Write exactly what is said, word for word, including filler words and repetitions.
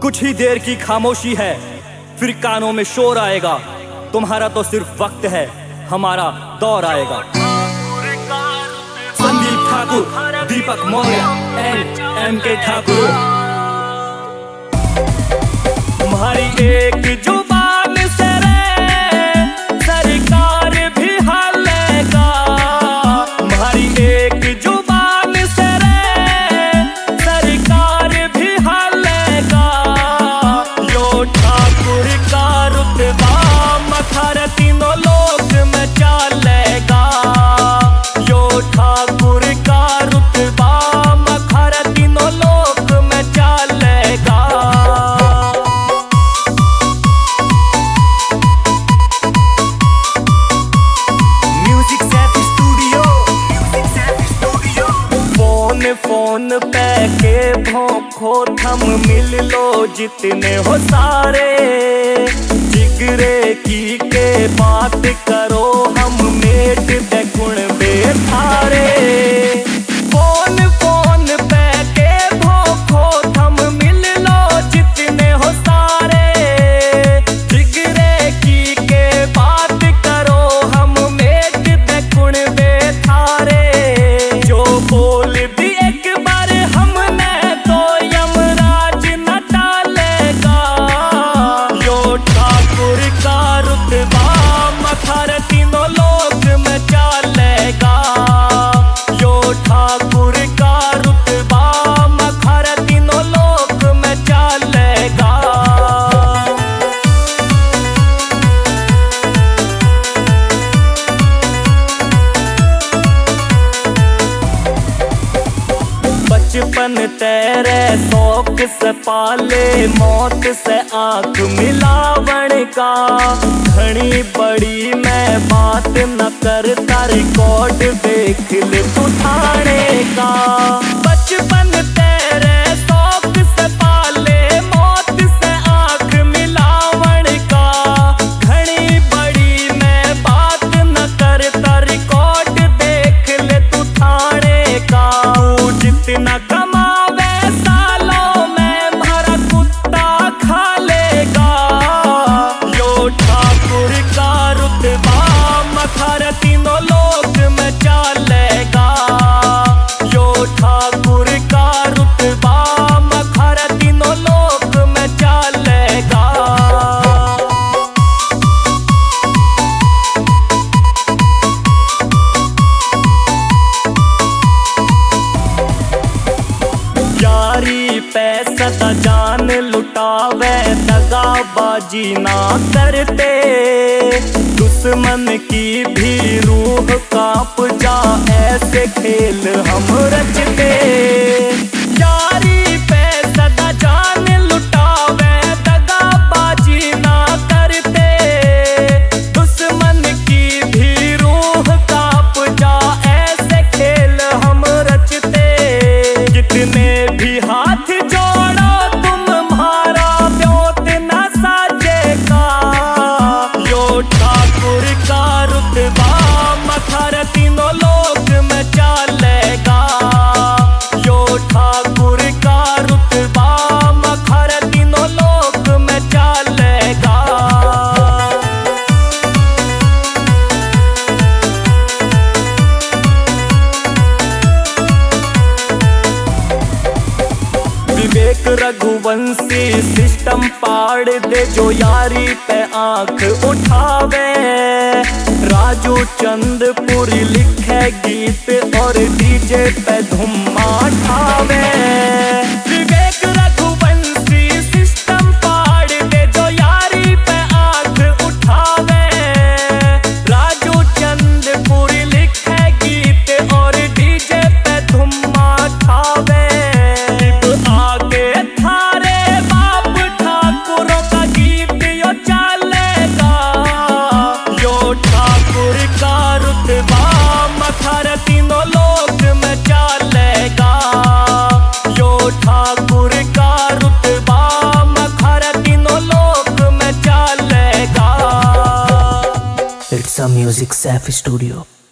कुछ ही देर की खामोशी है, फिर कानों में शोर आएगा। तुम्हारा तो सिर्फ वक्त है, हमारा दौर आएगा। Sandeep Thakur, Deepak Maurya and M K Thakur. तुम्हारी एक जुबान से रे सरकार भी हालेगा। तुम्हारी एक जुबान से रे सरकार भी हालेगा। यो ठाकुर का रुतबा मखर तीनों लोक में चलेगा। यो ठाकुर का रुतबा मखर तीनों लोक में चलेगा। फोन पे के भोंको थम मिल लो जितने हो सारे। जिगरे की के बात करो हम मेट दे गुण बेथारे। फोन फोन पे के भोंको थम मिल लो जितने हो सारे। जिगरे की के बात करो हम मेट दे गुण बेथारे। जो बोल दी एक बार हमने तो यमराज न टालेगा। यो ठाकुर का रुतबा मखर तीनों लोक में चलेगा। यो ठाकुर का रुतबा मखर तीनों लोक में चलेगा। बचपन तेरे शौक से पाले, मौत से आंख मिलावण का। घनी बड़ी मैं बात न करता, रिकॉर्ड देख ले तू थाने का। बचपन तेरे शौक से पाले, मौत से आंख मिलावण का। घनी बड़ी मैं बात न करता, रिकॉर्ड देख ले तू थाने का। तू जितना कमावे सालों में भरा कुत्ता खा लेगा। यो ठाकुर का रुतबा मखर तीनों लोक में चलेगा। यो ठाकुर का रुतबा मखर तीनों लोक में चलेगा। यारी पैसा दा जान लुटावे, दगाबाजी ना करते। दुश्मन की भी रूह कांप जा, ऐसे खेल हम रचते। यारी पैसा दा जान लुटावे, दगाबाजी ना करते। दुश्मन की भी रूह कांप जा, ऐसे खेल हम रचते। कितने भी हाथ जोड़ो तुम्हारा ब्योत न साजेगा। यो ठाकुर का रुतबा मखर तीनों लोक में चलेगा। यो ठाकुर का रुतबा मखर तीनों लोक में चलेगा। विवेक रघुवंशी सिस्टम पाड़ दे, जो यारी पे आंख उठावे। राजू चंदपुरी लिखे गीत और डीजे पे धुम्मा ठावे। विवेक रघुवंशी सिस्टम पाड़ दे, जो यारी पे आंख उठावे। राजू चंदपुरी लिखे गीत और डीजे पे धुम्मा ठावे। आगे थारे बाप ठाकुरों का गीत यो चलेगा। यो ठाकुर का रुतबा मखर तीनों लोक में चलेगा। यो ठाकुर का रुतबा मखर तीनों लोक में चलेगा। It's a Music Safe Studio.